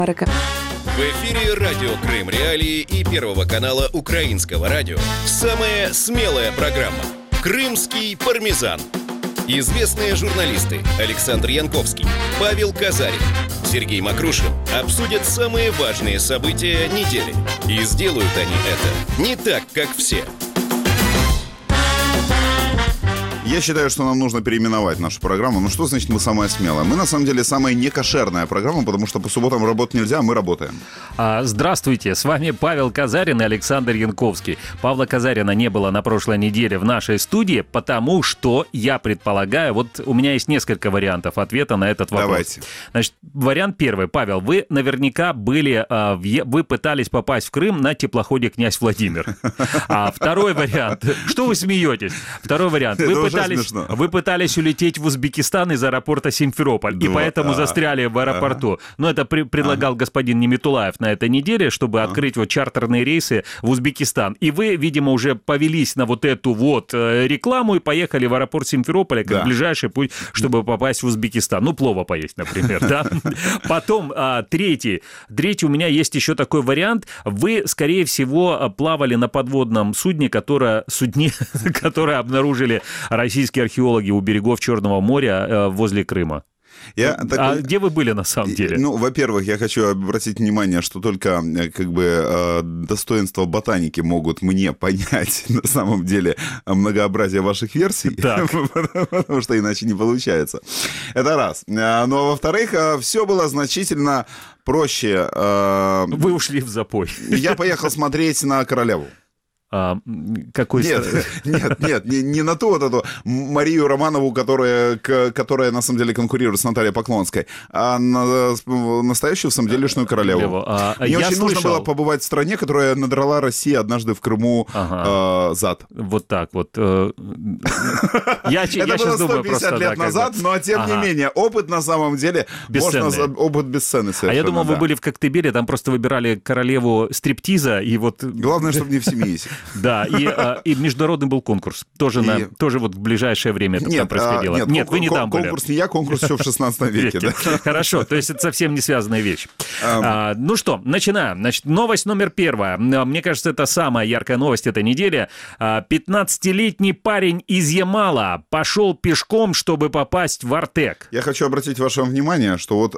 В эфире радио Крым Реалии и Первого канала Украинского радио. Самая смелая программа «Крымский пармезан». Известные журналисты Александр Янковский, Павел Казарин, Сергей Макрушин обсудят самые важные события недели. И сделают они это не так, как все. Я считаю, что нам нужно переименовать нашу программу. Ну что значит мы самая смелая? Мы на самом деле самая некошерная программа, потому что по субботам работать нельзя, а мы работаем. Здравствуйте, с вами Павел Казарин и Александр Янковский. Павла Казарина не было на прошлой неделе в нашей студии, потому что, я предполагаю, вот у меня есть несколько вариантов ответа на этот вопрос. Давайте. Значит, вариант первый. Павел, вы наверняка вы пытались попасть в Крым на теплоходе «Князь Владимир». Второй вариант. Что вы смеетесь? Второй вариант. Вы пытались улететь в Узбекистан из аэропорта Симферополь, и поэтому застряли в аэропорту. Но это предлагал господин Неметулаев на этой неделе, чтобы открыть вот чартерные рейсы в Узбекистан. И вы, видимо, уже повелись на вот эту вот рекламу и поехали в аэропорт Симферополя как ближайший путь, чтобы попасть в Узбекистан. Ну, плова поесть, например, да? Потом третий у меня есть еще такой вариант. Вы, скорее всего, плавали на подводном судне, которое обнаружили российские археологи у берегов Черного моря возле Крыма. Где вы были на самом деле? Ну, во-первых, я хочу обратить внимание, что только достоинства ботаники могут мне понять на самом деле многообразие ваших версий, потому что иначе не получается. Это раз. Ну, а во-вторых, все было значительно проще. Вы ушли в запой. Я поехал смотреть на королеву. Нет, не на ту вот эту Марию Романову, которая на самом деле конкурирует с Натальей Поклонской, а на настоящую самодельную королеву. Мне очень нужно было побывать в стране, которая надрала России однажды в Крыму зад. Вот так вот. Это было 150 лет назад, но тем не менее, опыт на самом деле опыт бесценный совершенно. А я думал, вы были в Коктебеле, там просто выбирали королеву стриптиза, и вот... Главное, чтобы не в Семиисе. Да, и международный был конкурс. Тоже вот в ближайшее время это там происходило. Нет, вы не там были. Конкурс не я, конкурс еще в 16 веке. Да? Хорошо, то есть это совсем не связанная вещь. Ну что, начинаем. Значит, новость номер первая. Мне кажется, это самая яркая новость этой недели. 15-летний парень из Ямала пошел пешком, чтобы попасть в Артек. Я хочу обратить ваше внимание, что вот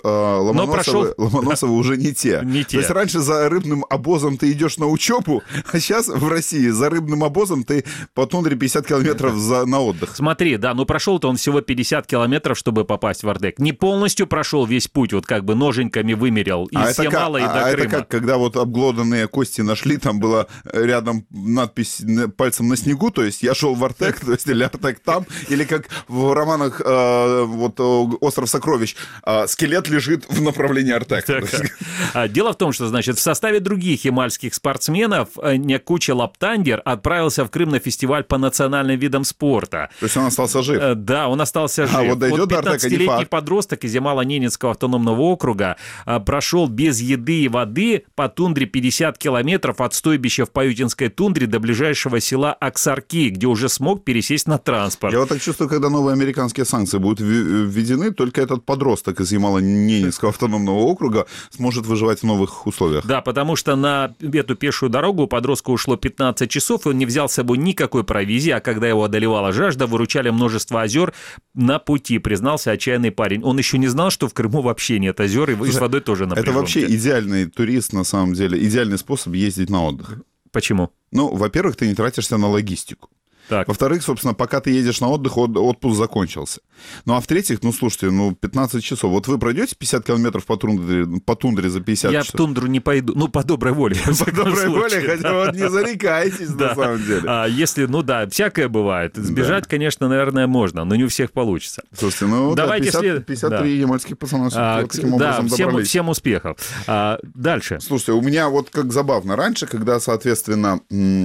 Ломоносовы уже не те. То есть раньше за рыбным обозом ты идешь на учебу, а сейчас в России за рыбным обозом ты по тундре 50 километров на отдых. Смотри, да, ну прошел-то он всего 50 километров, чтобы попасть в Артек. Не полностью прошел весь путь, вот как бы ноженьками вымерял из Ямала и до Крыма. Это как, когда вот обглоданные кости нашли, там была рядом надпись пальцем на снегу, то есть я шел в Артек, то есть или Артек там, или как в романах вот «Остров сокровищ», скелет лежит в направлении Артека. Дело в том, что, значит, в составе других ямальских спортсменов Някуча Лаптандер отправился в Крым на фестиваль по национальным видам спорта. То есть он остался жив? Да, он остался жив. Вот дойдет до Артека, не факт. 15-летний подросток из Ямало-Ненецкого автономного округа прошел без еды и воды по тундре 50 километров от стойбища в Паютинской тундре до ближайшего села Аксарки, где уже смог пересесть на транспорт. Я вот так чувствую, когда новые американские санкции будут введены, только этот подросток из Ямало-Ненецкого автономного округа сможет выживать в новых условиях. Да, потому что на эту пешую дорогу у подростка ушло 15 часов, и он не взял с собой никакой провизии, а когда его одолевала жажда, выручали множество озер на пути, признался отчаянный парень. Он еще не знал, что в Крыму вообще нет озер, и с водой тоже напряженки. Это вообще идеальный турист, на самом деле, идеальный способ ездить на отдых. Почему? Ну, во-первых, ты не тратишься на логистику. Так. Во-вторых, собственно, пока ты едешь на отдых, отпуск закончился. Ну, а в-третьих, слушайте, 15 часов. Вот вы пройдете 50 километров по тундре за 50 часов? Я в тундру не пойду. По доброй воле. По доброй воле, хотя вот не зарекайтесь, на самом деле. Если, всякое бывает. Сбежать, конечно, наверное, можно, но не у всех получится. Слушайте, давайте 53 ямальских пацана таким образом добрались. Всем успехов. Дальше. Слушайте, у меня вот как забавно. Раньше, когда, соответственно...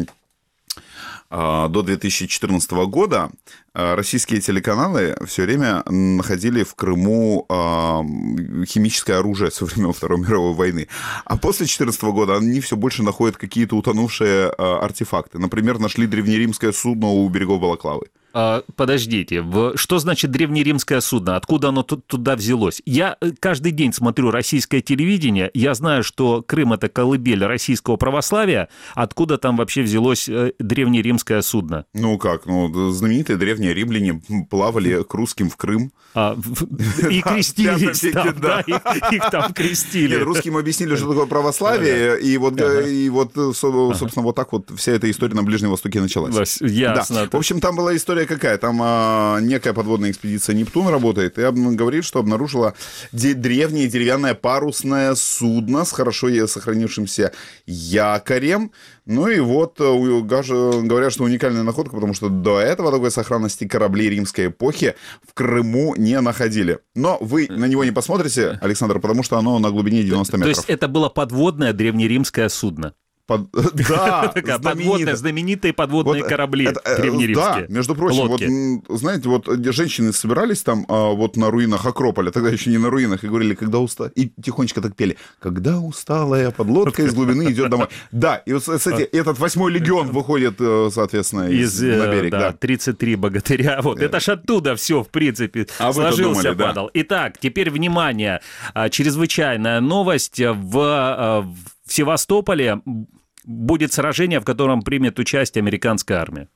До 2014 года российские телеканалы все время находили в Крыму химическое оружие со времен Второй мировой войны. А после 2014 года они все больше находят какие-то утонувшие артефакты. Например, нашли древнеримское судно у берегов Балаклавы. Подождите, что значит древнеримское судно? Откуда оно туда взялось? Я каждый день смотрю российское телевидение, я знаю, что Крым – это колыбель российского православия. Откуда там вообще взялось древнеримское судно? Ну как, знаменитые древние римляне плавали к русским в Крым. И крестились там, да, их там крестили. Нет, русским объяснили, что такое православие, и вот, собственно, вот так вот вся эта история на Ближнем Востоке началась. Ясно. В общем, там была история какая? Там некая подводная экспедиция «Нептун» работает и говорит, что обнаружила древнее деревянное парусное судно с хорошо сохранившимся якорем. Ну и вот говорят, что уникальная находка, потому что до этого такой сохранности кораблей римской эпохи в Крыму не находили. Но вы на него не посмотрите, Александр, потому что оно на глубине 90 метров. То есть это было подводное древнеримское судно? Да, знаменитые подводные корабли древнеримские. Да, между прочим, вот, знаете, вот женщины собирались там вот на руинах Акрополя, тогда еще не на руинах, и говорили, когда устала, и тихонечко так пели, когда усталая подлодка из глубины идет домой. Да, и вот, кстати, этот 8-й легион выходит, соответственно, на берег. Да, 33 богатыря, вот, это ж оттуда все, в принципе, сложился падал. Итак, теперь, внимание, чрезвычайная новость в Севастополе будет сражение, в котором примет участие американская армия.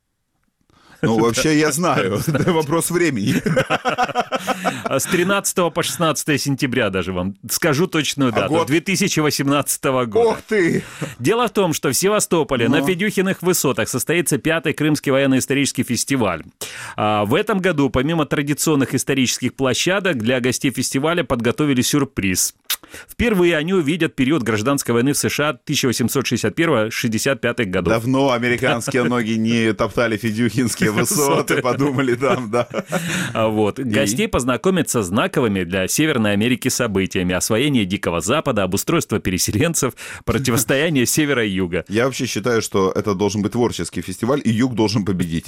Ну, вообще, я знаю. Это вопрос времени. С 13 по 16 сентября даже вам скажу точную дату. 2018 года. Ох ты! Дело в том, что в Севастополе на Федюхиных высотах состоится 5-й Крымский военно-исторический фестиваль. В этом году, помимо традиционных исторических площадок, для гостей фестиваля подготовили сюрприз. Впервые они увидят период гражданской войны в США 1861-65 годов. Давно американские ноги не топтали федюхинские высоты, подумали там, да. Вот. Гостей познакомят со знаковыми для Северной Америки событиями: освоение Дикого Запада, обустройство переселенцев, противостояние севера и юга. Я вообще считаю, что это должен быть творческий фестиваль, и юг должен победить.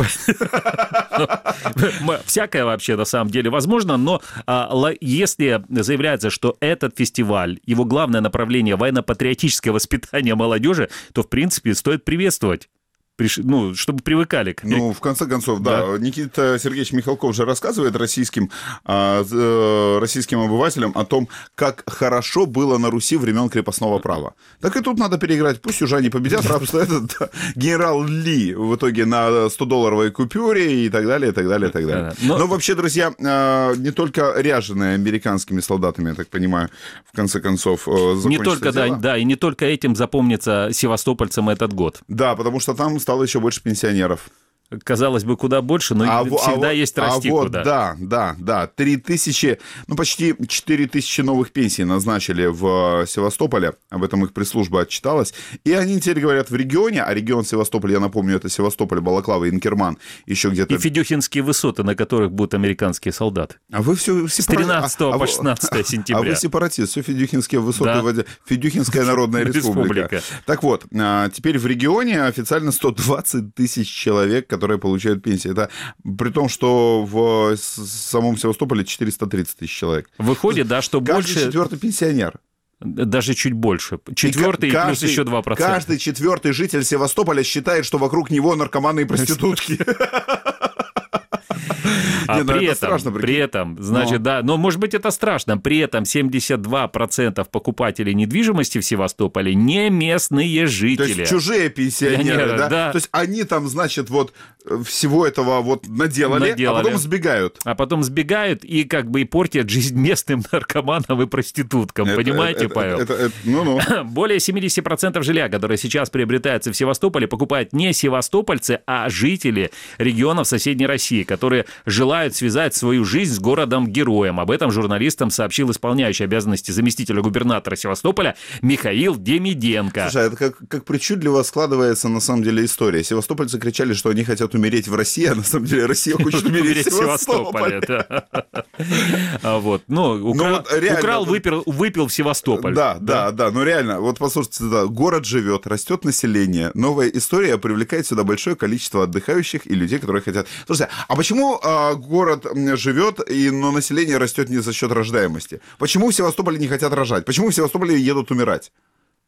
Всякое вообще на самом деле возможно, но если заявляется, что этот фестиваль, его главное направление — военно-патриотическое воспитание молодежи, то, в принципе, стоит приветствовать. Чтобы привыкали к... в конце концов, да. Никита Сергеевич Михалков же рассказывает российским обывателям о том, как хорошо было на Руси времен крепостного права. Так и тут надо переиграть. Пусть южане победят, рабство этот генерал Ли в итоге на 100-долларовой купюре и так далее, и так далее, и так далее. Но вообще, друзья, не только ряженые американскими солдатами, я так понимаю, в конце концов, закончится не только, дело. Да, и не только этим запомнится севастопольцам этот год. Да, потому что там стало еще больше пенсионеров. Казалось бы, куда больше, но всегда есть расти куда. Да. 3000, почти 4000 новых пенсий назначили в Севастополе. Об этом их пресс-служба отчиталась. И они теперь говорят в регионе, а регион Севастополь, я напомню, это Севастополь, Балаклава, Инкерман, еще где-то... И Федюхинские высоты, на которых будут американские солдаты. А вы все... С 13 по 16 сентября. А вы сепаратист, все Федюхинские высоты, Федюхинская народная республика. Так вот, теперь в регионе официально 120 тысяч человек, которые получают пенсии. Это при том, что в самом Севастополе 430 тысяч человек. Выходит, да, что каждый больше... Каждый 4-й пенсионер. Даже чуть больше. 4-й и плюс еще 2%. Каждый 4-й житель Севастополя считает, что вокруг него наркоманы и проститутки. При этом, значит, да, но может быть это страшно, при этом 72% покупателей недвижимости в Севастополе не местные жители. То есть чужие пенсионеры, да? То есть они там, значит, вот всего этого вот наделали, а потом сбегают. А потом сбегают и как бы и портят жизнь местным наркоманам и проституткам, понимаете, Павел? Более 70% жилья, которое сейчас приобретается в Севастополе, покупают не севастопольцы, а жители регионов соседней России, которые желают связать свою жизнь с городом-героем. Об этом журналистам сообщил исполняющий обязанности заместителя губернатора Севастополя Михаил Демиденко. Слушай, это как причудливо складывается на самом деле история. Севастопольцы кричали, что они хотят умереть в России, а на самом деле Россия хочет умереть в Севастополе. Вот, украл, выпил в Севастополь. Да, но реально, вот послушайте, город живет, растет население, новая история привлекает сюда большое количество отдыхающих и людей, которые хотят... Слушайте, а почему город живет, но население растет не за счет рождаемости? Почему в Севастополе не хотят рожать? Почему в Севастополе едут умирать?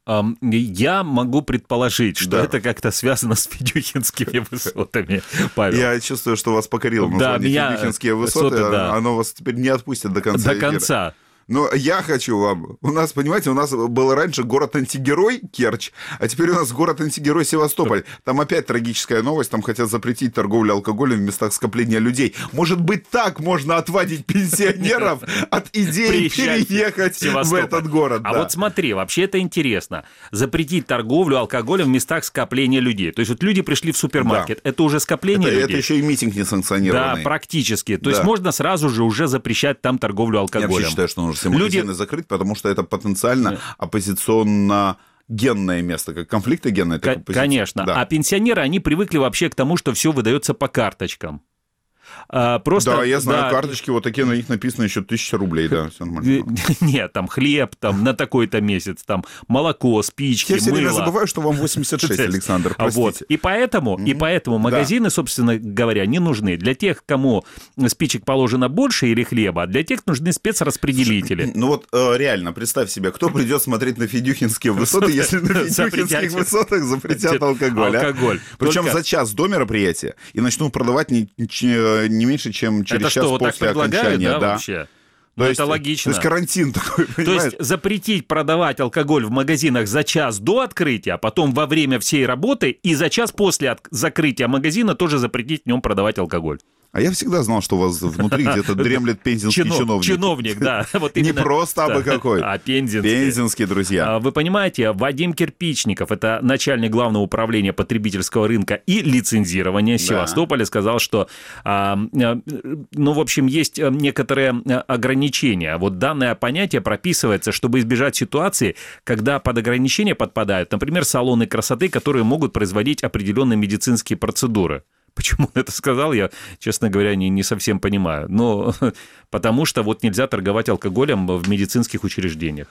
Я могу предположить, что это как-то связано с Федюхинскими высотами, Павел. Я чувствую, что вас покорило название Федюхинские высоты. Оно вас теперь не отпустит до конца. До конца. Но я хочу вам... У нас, понимаете, у нас был раньше город-антигерой Керчь, а теперь у нас город-антигерой Севастополь. Там опять трагическая новость, там хотят запретить торговлю алкоголем в местах скопления людей. Может быть, так можно отвадить пенсионеров от идеи переехать в этот город. А вот смотри, вообще это интересно. Запретить торговлю алкоголем в местах скопления людей. То есть вот люди пришли в супермаркет, это уже скопление людей. Это еще и митинг несанкционированный. Да, практически. То есть можно сразу же уже запрещать там торговлю алкоголем. Я считаю, что нужно все магазины закрыть, потому что это потенциально оппозиционно-генное место, как конфликтогенное. Конечно. Да. А пенсионеры, они привыкли вообще к тому, что все выдается по карточкам. Просто, да, я знаю, карточки вот такие, на них написано еще 1000 рублей, да, все нормально. Нет, там хлеб, там на такой-то месяц, там молоко, спички, мыло. Я все время забываю, что вам 86, Александр, простите. Вот. И поэтому магазины, собственно говоря, не нужны. Для тех, кому спичек положено больше или хлеба, а для тех нужны спецраспределители. Ну вот реально, представь себе, кто придет смотреть на Федюхинские высоты, если на Федюхинских высотах запретят алкоголь. Причем за час до мероприятия и начнут продавать не меньше, чем через час после окончания. Да, вообще? То есть, это логично. То есть карантин такой, понимаешь? То есть запретить продавать алкоголь в магазинах за час до открытия, а потом во время всей работы и за час после закрытия магазина тоже запретить в нем продавать алкоголь. А я всегда знал, что у вас внутри где-то дремлет пензенский чиновник. Чиновник, да. Вот не просто абы какой, а пензенский. Пензенский, друзья. Вы понимаете, Вадим Кирпичников, это начальник Главного управления потребительского рынка и лицензирования Севастополя, сказал, что, в общем, есть некоторые ограничения. Вот данное понятие прописывается, чтобы избежать ситуации, когда под ограничения подпадают, например, салоны красоты, которые могут производить определенные медицинские процедуры. Почему он это сказал, я, честно говоря, не совсем понимаю. Но потому что вот нельзя торговать алкоголем в медицинских учреждениях.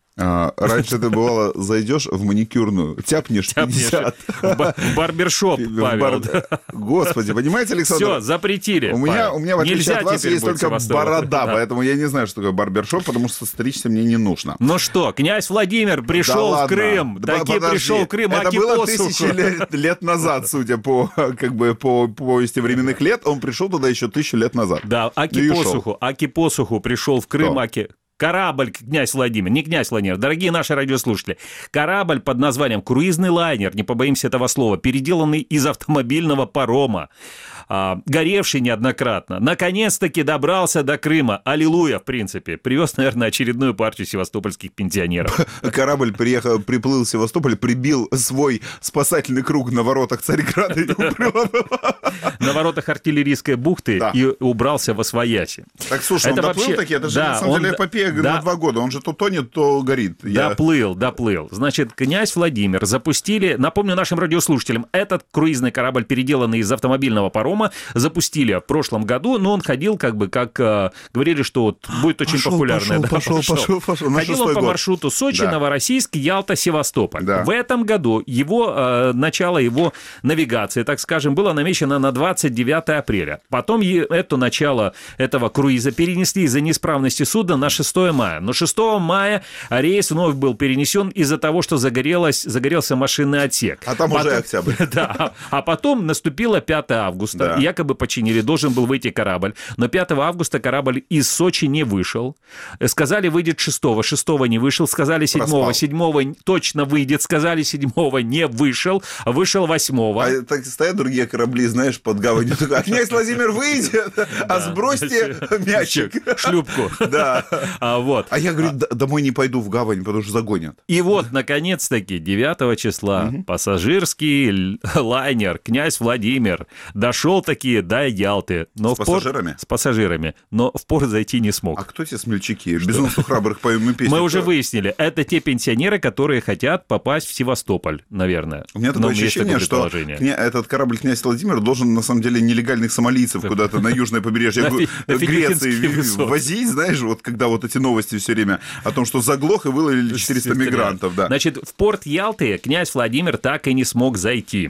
Раньше ты, бывало, зайдешь в маникюрную, тяпнешь 50. Барбершоп, Павел. Господи, понимаете, Александр? Все, запретили. У меня, в отличие от вас, есть только борода, поэтому я не знаю, что такое барбершоп, потому что стричься мне не нужно. Ну что, князь Владимир пришел в Крым. Таки пришел в Крым, это было 1000 лет назад, судя по повести временных лет. Он пришел туда еще 1000 лет назад. Да, Аки Посуху пришел в Крым, Корабль, князь Владимир, не князь Владимир, дорогие наши радиослушатели, корабль под названием «Круизный лайнер», не побоимся этого слова, переделанный из автомобильного парома, горевший неоднократно, наконец-таки добрался до Крыма, аллилуйя, в принципе, привез, наверное, очередную партию севастопольских пенсионеров. Корабль приплыл в Севастополь, прибил свой спасательный круг на воротах Царьграда и убрал на воротах артиллерийской бухты и убрался во свояси. Так, слушай, он доплыл таки, это же на самом деле эпопея на 2 года, он же то тонет, то горит. Доплыл. Значит, князь Владимир запустили, напомню нашим радиослушателям, этот круизный корабль, переделанный из автомобильного парома, запустили в прошлом году, но он ходил говорили, что вот будет очень популярный. Пошел. Ходил он по маршруту Сочи, Новороссийск, Ялта, Севастополь. В этом году начало его навигации, так скажем, было намечено на 29 апреля. Потом это начало этого круиза перенесли из-за неисправности судна на 6 мая. Но 6 мая рейс вновь был перенесен из-за того, что загорелся машинный отсек. А там уже октябрь. Да. А потом наступило 5 августа. Якобы починили, должен был выйти корабль. Но 5 августа корабль из Сочи не вышел. Сказали, выйдет 6-го. 6-го не вышел. Сказали 7-го. 7-го точно выйдет. Сказали 7-го не вышел. Вышел 8-го. А так стоят другие корабли, знаешь, под гаванью. А князь Владимир выйдет, а сбросьте мячик. Шлюпку. Да. А я говорю, домой не пойду в гавань, потому что загонят. И вот, наконец-таки, 9 числа пассажирский лайнер «Князь Владимир» дошел таки до Ялты. С пассажирами? С пассажирами. Но в порт зайти не смог. А кто те смельчаки? Безумство храбрых поем мы песню. Мы уже выяснили. Это те пенсионеры, которые хотят попасть в Севастополь, наверное. У меня такое ощущение, что этот корабль «Князь Владимир» должен, на самом деле, нелегальных сомалийцев куда-то на южное побережье Греции возить, знаешь, вот когда вот эти новости все время о том, что заглох и выловили 400 мигрантов. Значит, в порт Ялты князь Владимир так и не смог зайти.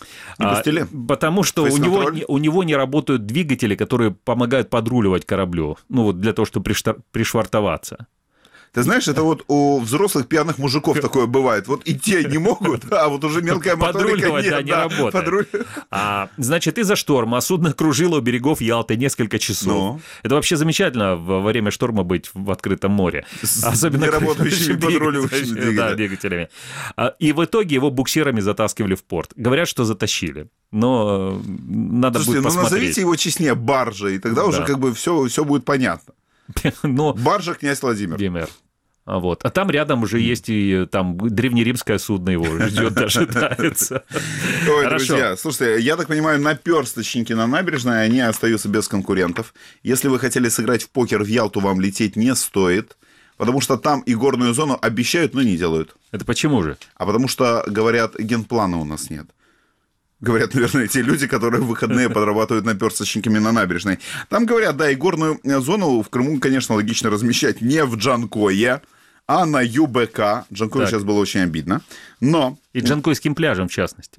Потому что у него не работают двигатели, которые помогают подруливать кораблю, для того, чтобы пришвартоваться. Ты знаешь, это вот у взрослых пьяных мужиков такое бывает. Вот и те не могут, а вот уже мелкая моторика не работает. Значит, из-за шторма судно кружило у берегов Ялты несколько часов. Это вообще замечательно во время шторма быть в открытом море. Особенно неработающими подруливающими двигателями. И в итоге его буксирами затаскивали в порт. Говорят, что затащили. Но надо будет посмотреть. Назовите его честнее баржа, и тогда уже как бы все будет понятно. Баржа «Князь Владимир». Вот. А там рядом уже есть и там древнеримское судно его ждет, дожидается. Ой, друзья, слушайте, я так понимаю, наперсточники на набережной, они остаются без конкурентов. Если вы хотели сыграть в покер в Ялту, вам лететь не стоит, потому что там и горную зону обещают, но не делают. Это почему же? А потому что, говорят, генплана у нас нет. Говорят, наверное, те люди, которые в выходные подрабатывают наперсточниками на набережной. Там говорят, да, и горную зону в Крыму, конечно, логично размещать не в Джанкое, а на ЮБК. Джанкой сейчас было очень обидно. Но... И Джанкойским пляжем, в частности.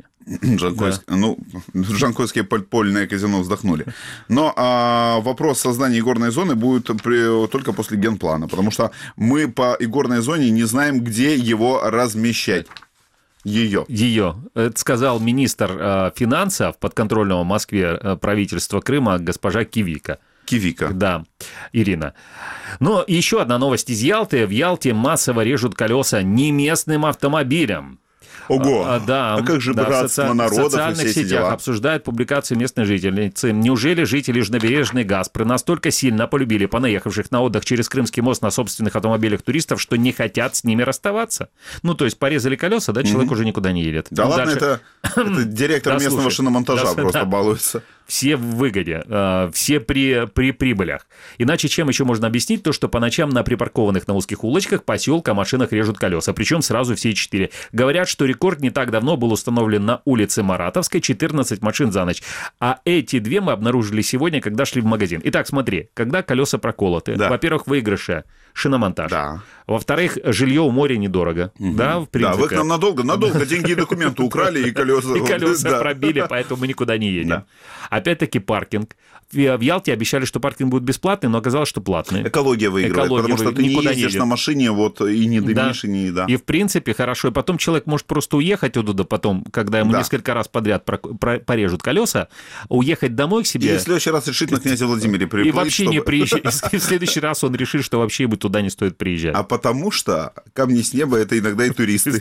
Джанкойские подпольные казино вздохнули. Но вопрос создания игорной зоны будет только после генплана, потому что мы по игорной зоне не знаем, где его размещать. Ее. Это сказал министр финансов подконтрольного Москве правительства Крыма госпожа Кивика. Да, Ирина. Но еще одна новость из Ялты. В Ялте массово режут колеса неместным автомобилям. Ого! Да, а как же братство народов в социальных сетях обсуждают публикации местной жительницы. Неужели жители Южнобережной Гаспры настолько сильно полюбили понаехавших на отдых через Крымский мост на собственных автомобилях туристов, что не хотят с ними расставаться? Ну, то есть порезали колеса, да, человек уже никуда не едет. Да ладно, это директор местного шиномонтажа просто балуется. Все в выгоде, все при прибылях. Иначе чем еще можно объяснить то, что по ночам на припаркованных на узких улочках поселка машинах режут колеса, причем сразу все 4. Говорят, что рекорд не так давно был установлен на улице Маратовской, 14 машин за ночь. А эти 2 мы обнаружили сегодня, когда шли в магазин. Итак, смотри, когда колеса проколоты, во-первых, выигрыши шиномонтаж. Да. Во-вторых, жилье у моря недорого. Да, в принципе. Да, вы к нам надолго деньги и документы украли, и колеса... И колеса пробили, поэтому мы никуда не едем. Опять-таки паркинг. В Ялте обещали, что паркинг будет бесплатный, но оказалось, что платный. Экология выигрывает, потому что ты не ездишь на машине, вот, и не дымишь, и не... И в принципе хорошо. И потом человек может просто уехать оттуда потом, когда ему несколько раз подряд порежут колеса, уехать домой к себе. И в следующий раз решить на князе Владимире приплыть. И вообще не приезжать. И в следующий раз он решит, что вообще ему туда не стоит приезжать. А потому что камни с неба — это иногда и туристы.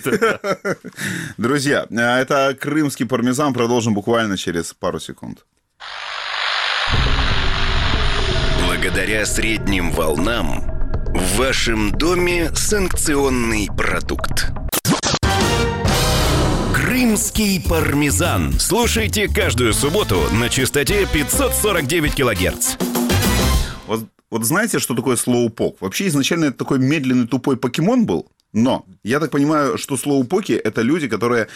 Друзья, это крымский пармезан. Продолжим буквально через пару секунд. Благодаря средним волнам в вашем доме санкционный продукт. Крымский пармезан. Слушайте каждую субботу на частоте 549 килогерц. Вот знаете, что такое слоупок? Вообще изначально это такой медленный тупой покемон был. Но я так понимаю, что слоупоки — это люди, которые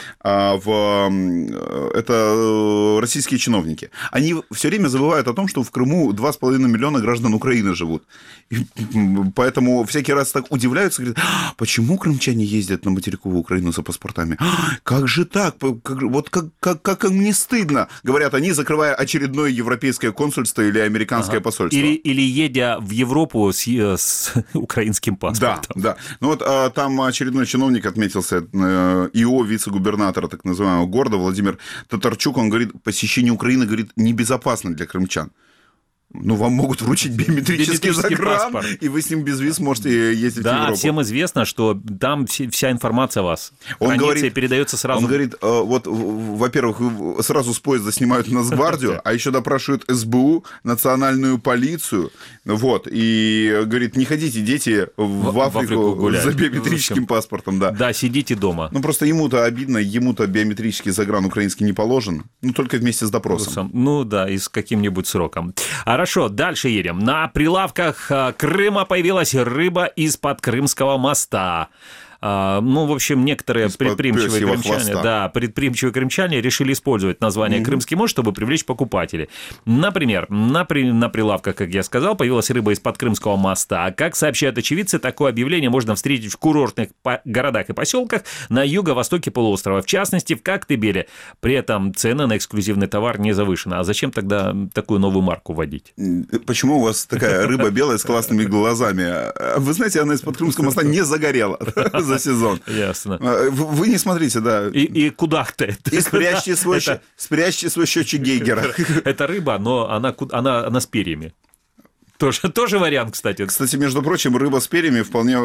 это российские чиновники. Они все время забывают о том, что в Крыму 2,5 миллиона граждан Украины живут. И поэтому всякий раз так удивляются, говорят, почему крымчане ездят на материковую Украину за паспортами? Как же так? Как им не стыдно? Говорят они, закрывая очередное европейское консульство или американское посольство. Или едя в Европу с украинским паспортом. Да. Ну вот там очередной чиновник отметился, ИО вице-губернатора так называемого города Владимир Татарчук, он говорит, посещение Украины, говорит, небезопасно для крымчан. Ну, вам могут вручить биометрический загран, и вы с ним без виз можете ездить в Европу. Да, всем известно, что там вся информация о вас хранится и передается сразу. Он говорит, вот, во-первых, сразу с поезда снимают Нацгвардию, а еще допрашивают СБУ, национальную полицию, вот, и говорит, не ходите, дети, в Африку за биометрическим паспортом, да. Да, сидите дома. Ну, просто ему-то обидно, ему-то биометрический загран украинский не положен, ну, только вместе с допросом. Ну, да, и с каким-нибудь сроком. Хорошо, дальше едем. На прилавках Крыма появилась рыба из-под Крымского моста. Ну, в общем, некоторые предприимчивые крымчане решили использовать название «Крымский мост», чтобы привлечь покупателей. Например, на прилавках, как я сказал, появилась рыба из-под Крымского моста. Как сообщают очевидцы, такое объявление можно встретить в курортных городах и поселках на юго-востоке полуострова, в частности, в Коктебеле. При этом цена на эксклюзивный товар не завышена. А зачем тогда такую новую марку вводить? Почему у вас такая рыба белая с классными глазами? Вы знаете, она из-под Крымского моста не загорела за сезон. Ясно. Вы не смотрите, да. И куда-то. И спрячьте свой счетчик Гейгера. Это рыба, но она с перьями. Тоже вариант, кстати. Кстати, между прочим, рыба с перьями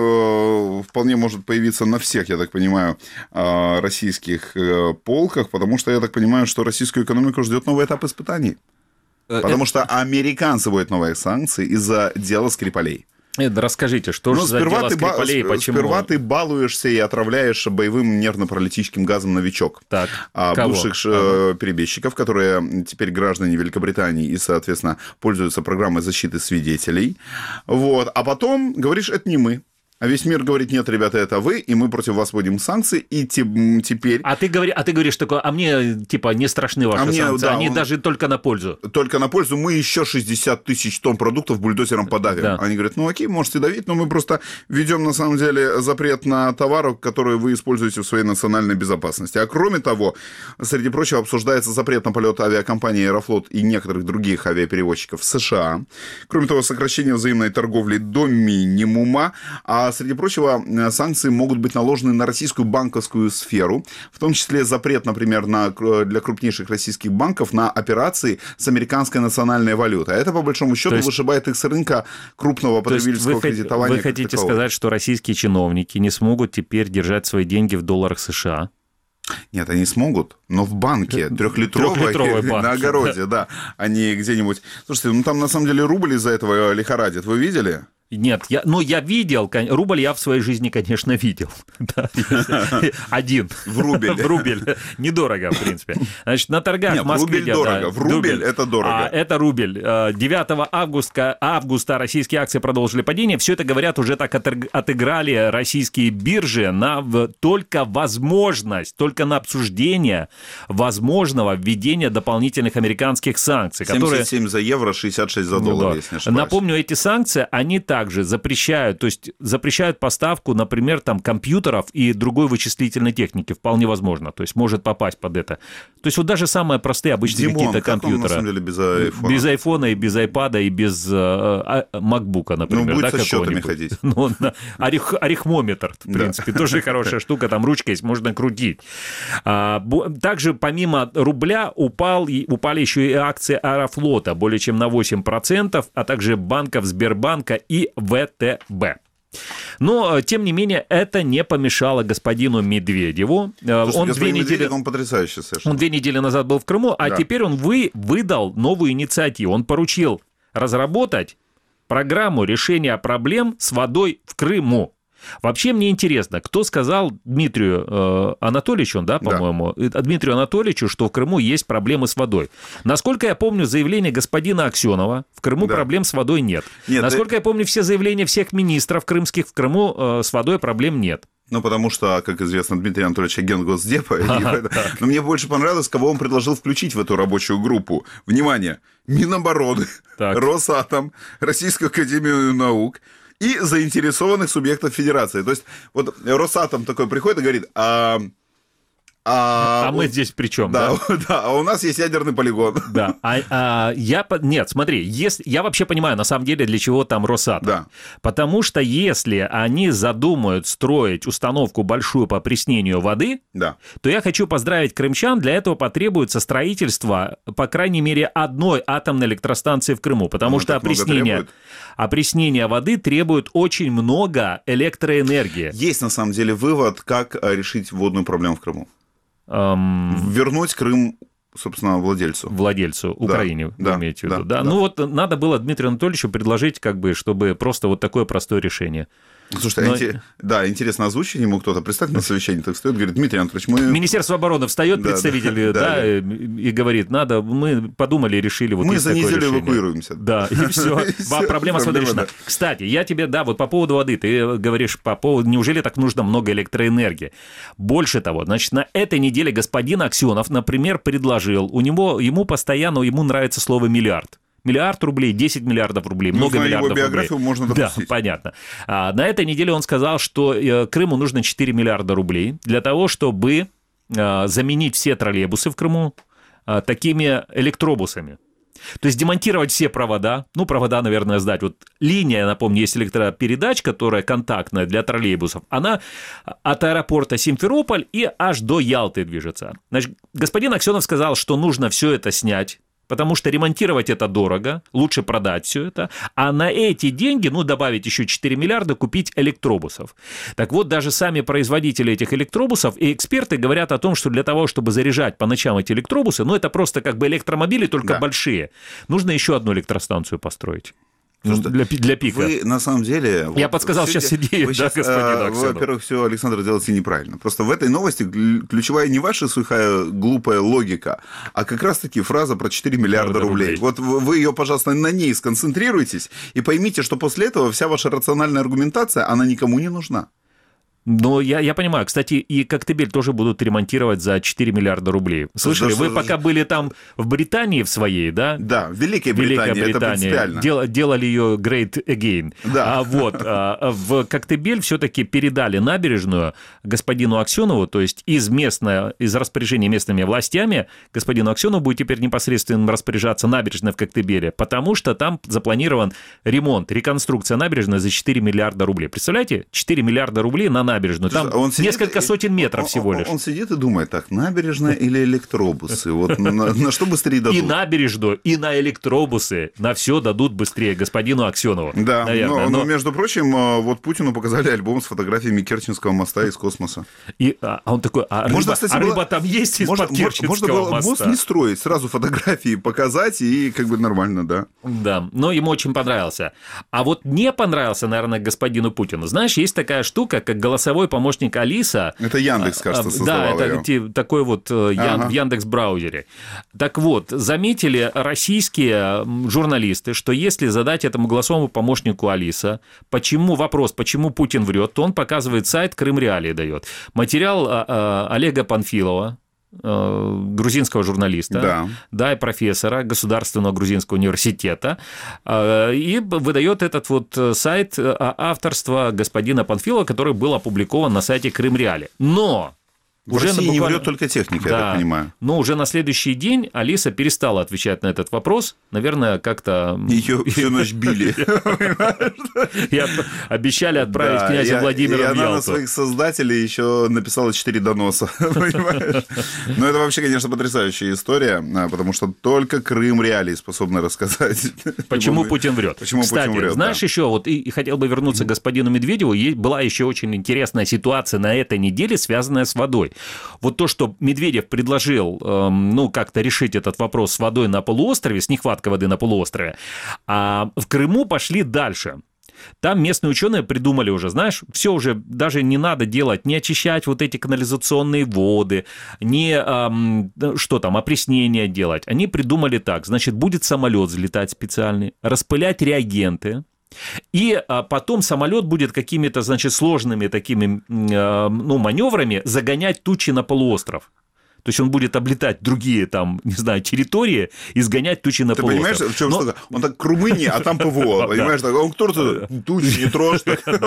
вполне может появиться на всех, я так понимаю, российских полках, потому что я так понимаю, что российскую экономику ждет новый этап испытаний. Потому что американцы вводят новые санкции из-за дела Скрипалей. Расскажите, что же за дело Скрипалей, почему? Сперва ты балуешься и отравляешь боевым нервно-паралитическим газом «Новичок». Так, бывших перебежчиков, которые теперь граждане Великобритании и, соответственно, пользуются программой защиты свидетелей. Вот. А потом говоришь, это не мы. А весь мир говорит, нет, ребята, это вы, и мы против вас вводим санкции, и теперь... А ты говоришь такое, а мне, типа, не страшны ваши санкции, да, они даже только на пользу. Только на пользу, мы еще 60 тысяч тонн продуктов бульдозером подавим. Да. Они говорят, ну окей, можете давить, но мы просто введем, на самом деле, запрет на товары, которые вы используете в своей национальной безопасности. А кроме того, среди прочего, обсуждается запрет на полет авиакомпании «Аэрофлот» и некоторых других авиаперевозчиков в США. Кроме того, сокращение взаимной торговли до минимума, а среди прочего, санкции могут быть наложены на российскую банковскую сферу, в том числе запрет, например, для крупнейших российских банков на операции с американской национальной валютой. А это, по большому счету, вышибает их с рынка крупного потребительского кредитования. Вы хотите сказать, что российские чиновники не смогут теперь держать свои деньги в долларах США? Нет, они смогут, но в банке, трехлитровой на огороде, да, а не где-нибудь... Слушайте, ну там на самом деле рубль из-за этого лихорадит, вы видели? Нет, я видел, рубль я в своей жизни, конечно, видел. Один. В рубль. В рубль. Недорого, в принципе. Значит, на торгах в Москве... Нет, рубль дорого. В рубль это дорого. Это рубль. 9 августа российские акции продолжили падение. Все это, говорят, уже так отыграли российские биржи на только возможность, только на обсуждение возможного введения дополнительных американских санкций. 77 за евро, 66 за доллар, если не ошибаюсь. Напомню, эти санкции, они также запрещают поставку, например, там, компьютеров и другой вычислительной техники, вполне возможно, то есть может попасть под это. То есть вот даже самые простые обычные какие-то компьютеры. На самом деле без айфона? Без айфона и без айпада и без макбука, например. Ну, будет со счетами ходить. Ну, арифмометр, в принципе, тоже хорошая штука, там ручка есть, можно крутить. Также помимо рубля упали еще и акции Аэрофлота более чем на 8%, а также банков Сбербанка и ВТБ. Но, тем не менее, это не помешало господину Медведеву. Он потрясающий совершенно. Он 2 недели назад был в Крыму, а теперь он выдал новую инициативу. Он поручил разработать программу решения проблем с водой в Крыму. Вообще мне интересно, кто сказал Дмитрию Анатольевичу, по-моему, Дмитрию Анатольевичу, что в Крыму есть проблемы с водой. Насколько я помню заявление господина Аксенова, в Крыму проблем с водой нет. Насколько я помню все заявления всех министров крымских, в Крыму с водой проблем нет. Ну, потому что, как известно, Дмитрий Анатольевич агент Госдепа. Но мне больше понравилось, кого он предложил включить в эту рабочую группу. Внимание! Минобороны, Росатом, Российскую академию наук и заинтересованных субъектов федерации. То есть, вот Росатом такой приходит и говорит, мы здесь при чем? Да, а у нас есть ядерный полигон. Да, нет, смотри, я вообще понимаю, на самом деле, для чего там Росатом. Да. Потому что если они задумают строить установку большую по опреснению воды, то я хочу поздравить крымчан, для этого потребуется строительство, по крайней мере, одной атомной электростанции в Крыму, потому что опреснение воды требует очень много электроэнергии. Есть, на самом деле, вывод, как решить водную проблему в Крыму. Вернуть Крым, собственно, владельцу. Украине, вы имеете в виду. Да. Ну вот надо было Дмитрию Анатольевичу предложить, чтобы просто вот такое простое решение. Слушай, интересно озвучить ему кто-то. Представь, на совещании так встает, говорит: Дмитрий Анатольевич, мы... Министерство обороны встает, представитель, и говорит: мы подумали и решили вот мы есть за такое неделю решение. Эвакуируемся. Да, и все. Проблема с водой решена. Кстати, я тебе, вот по поводу воды, ты говоришь, по поводу, неужели так нужно много электроэнергии? Больше того, значит, на этой неделе господин Аксенов, например, предложил, ему постоянно, ему нравится слово «миллиард». Миллиард рублей, 10 миллиардов рублей, много миллиардов рублей. Его биографию можно допустить. Да, понятно. На этой неделе он сказал, что Крыму нужно 4 миллиарда рублей для того, чтобы заменить все троллейбусы в Крыму такими электробусами. То есть демонтировать все провода, провода, наверное, сдать. Вот линия, напомню, есть электропередач, которая контактная для троллейбусов, она от аэропорта Симферополь и аж до Ялты движется. Значит, господин Аксенов сказал, что нужно все это снять, потому что ремонтировать это дорого, лучше продать все это, а на эти деньги, добавить еще 4 миллиарда, купить электробусов. Так вот, даже сами производители этих электробусов и эксперты говорят о том, что для того, чтобы заряжать по ночам эти электробусы, это просто как бы электромобили, только большие, нужно еще одну электростанцию построить. Для пика. Вы, на самом деле... Я подсказал сейчас идею, господин Аксенов. Во-первых, все, Александр, делаете неправильно. Просто в этой новости ключевая не ваша сухая, глупая логика, а как раз-таки фраза про 4 миллиарда рублей. Вот вы ее, пожалуйста, на ней сконцентрируйтесь и поймите, что после этого вся ваша рациональная аргументация, она никому не нужна. Но я понимаю. Кстати, и Коктебель тоже будут ремонтировать за 4 миллиарда рублей. Слышали, вы пока были там в Британии в своей, да? Да, в Великой Британии, это принципиально. Делали ее great again. Да. В Коктебель все-таки передали набережную господину Аксенову, то есть из распоряжения местными властями господину Аксенову будет теперь непосредственно распоряжаться набережной в Коктебеле, потому что там запланирован ремонт, реконструкция набережной за 4 миллиарда рублей. Представляете? 4 миллиарда рублей на набережную. Там несколько сотен метров всего лишь. Он сидит и думает: так, набережная или электробусы? Вот на что быстрее дадут? И набережную, и на электробусы. На все дадут быстрее господину Аксенову. Да, но между прочим, вот Путину показали альбом с фотографиями Керченского моста из космоса. А он такой: рыба там есть из-под Керченского моста? Мост не строить, сразу фотографии показать, и как бы нормально, да. Да, но ему очень понравился. А вот не понравился, наверное, господину Путину. Знаешь, есть такая штука, как голосовой помощник Алиса. Это Яндекс, кажется, создавал ее. Да, это такой вот в Яндекс-браузере. Так вот, заметили российские журналисты, что если задать этому голосовому помощнику Алиса, почему Путин врет, то он показывает сайт Крым Реалии дает. Материал Олега Панфилова, грузинского журналиста, и профессора Государственного грузинского университета, и выдает этот вот сайт авторства господина Панфилова, который был опубликован на сайте Крым Реалии. Но в России не врет только техника, я так понимаю. Но уже на следующий день Алиса перестала отвечать на этот вопрос. Наверное, как-то... Ее всю ночь били. И обещали отправить князя Владимира в Ялту. И она на своих создателей еще написала 4 доноса. Но это вообще, конечно, потрясающая история, потому что только Крым Реалии способны рассказать. Почему Путин врет. Кстати, знаешь еще, вот и хотел бы вернуться к господину Медведеву, была еще очень интересная ситуация на этой неделе, связанная с водой. Вот то, что Медведев предложил, как-то решить этот вопрос с водой на полуострове, с нехваткой воды на полуострове, а в Крыму пошли дальше. Там местные ученые придумали уже, знаешь, все уже даже не надо делать, не очищать вот эти канализационные воды, не опреснение делать. Они придумали так, значит, будет самолет взлетать специальный, распылять реагенты, и потом самолет будет какими-то, сложными такими, маневрами загонять тучи на полуостров. То есть он будет облетать другие территории и сгонять тучи на полуостров. Ты понимаешь, в чем штука? Он так к Румынии, а там ПВО, понимаешь? Он кто-то тучи не трожь.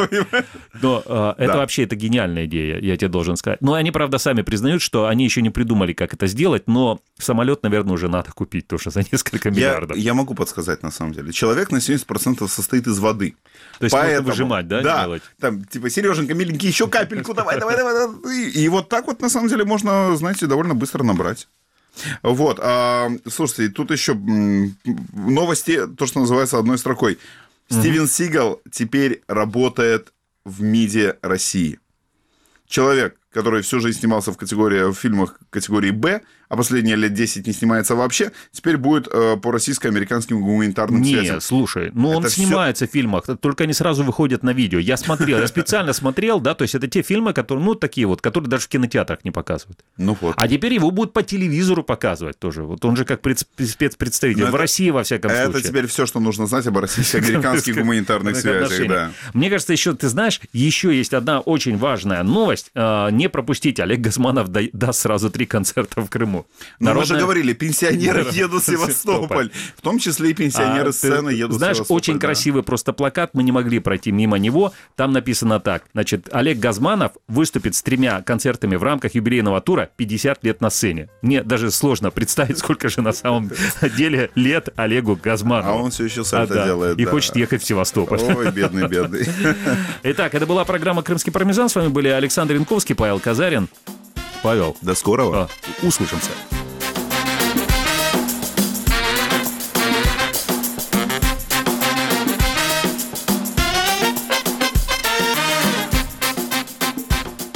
Но это вообще гениальная идея, я тебе должен сказать. Но они, правда, сами признают, что они еще не придумали, как это сделать, но самолет, наверное, уже надо купить тоже за несколько миллиардов. Я могу подсказать, на самом деле. Человек на 70% состоит из воды. То есть можно выжимать, да? Да, там, Сереженька, миленький, еще капельку, давай. И вот так вот, на самом деле, можно, знаете, довольно быстро набрать. Вот. Слушайте, тут еще новости, то, что называется одной строкой. Стивен Сигал теперь работает в МИДе России. Человек, который всю жизнь снимался в фильмах категории «Б», а последние лет 10 не снимается вообще, теперь будет по российско-американским гуманитарным связям. Нет, слушай, он снимается в фильмах, только они сразу выходят на видео. Я специально смотрел, да, то есть это те фильмы, которые, такие вот, которые даже в кинотеатрах не показывают. А теперь его будут по телевизору показывать тоже. Вот он же как спецпредставитель в России, во всяком случае. Это теперь все, что нужно знать об российско-американских гуманитарных связях, да. Мне кажется, ты знаешь, еще есть одна очень важная новость. Не пропустите, Олег Газманов даст сразу 3 концерта в Крыму. Мы же говорили, пенсионеры едут в Севастополь. В том числе и пенсионеры сцены едут в Севастополь. Знаешь, очень красивый просто плакат, мы не могли пройти мимо него. Там написано так. Значит, Олег Газманов выступит с 3 концертами в рамках юбилейного тура «50 лет на сцене». Мне даже сложно представить, сколько же на самом деле лет Олегу Газманову. А он все еще сальто делает. И хочет ехать в Севастополь. Ой, бедный. Итак, это была программа «Крымский пармезан». С вами были Александр Янковский, Павел Казарин. Павел. До скорого. Услышимся.